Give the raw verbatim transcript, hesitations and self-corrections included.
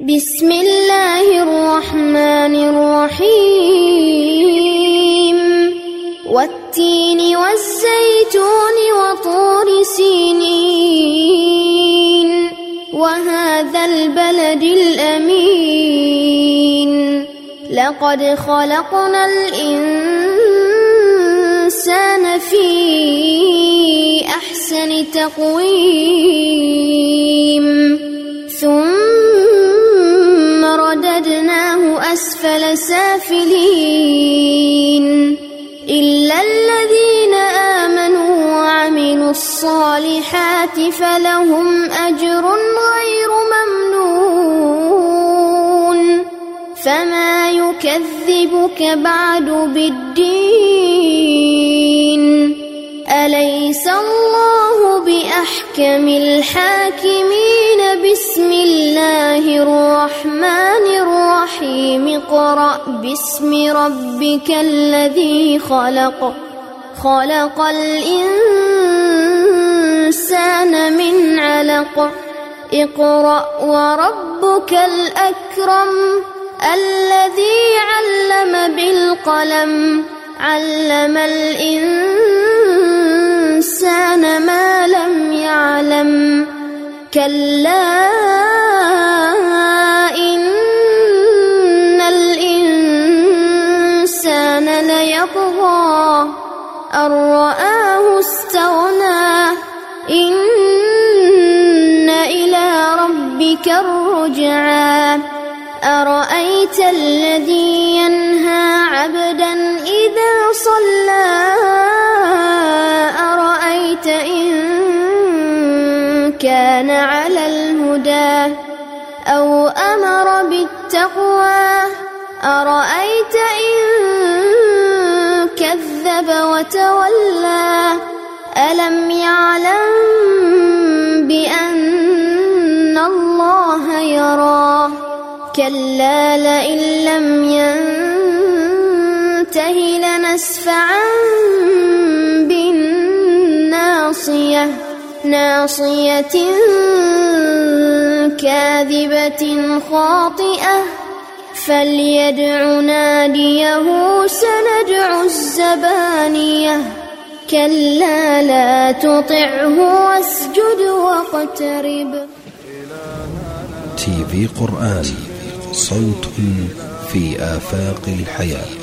بسم الله الرحمن الرحيم والتين والزيتون وطور سينين وهذا البلد الأمين لقد خلقنا الإنسان في أحسن تقويم ثم رددناه أسفل سافلين إلا الذين آمنوا وعملوا الصالحات فلهم أجر غير ممنون فما يكذبك بعد بالدين أليس الله بأحكم الحاكمين بسم الله الرحمن الرحيم اقرأ باسم ربك الذي خلق خلق الإنسان من علق اقرأ وربك الأكرم الذي علم بالقلم علم الإنسان ما لم يعلم كلا إن الإنسان ليطغى أن رآه استغنى إن إلى ربك الرجعى أرأيت الذي ينهى عبدا إذا صلى أرأيت إن كان على الهدى أو أمر بالتقوى أرأيت إن كذب وتولى ألم يعلم بأن الله يرى كلا لئن لم ينته لنسفعا بالناصية ناصية كاذبة خاطئة فليدع ناديه سندع الزبانية كلا لا تطعه واسجد واقترب. تي في قرآن صوت في آفاق الحياة.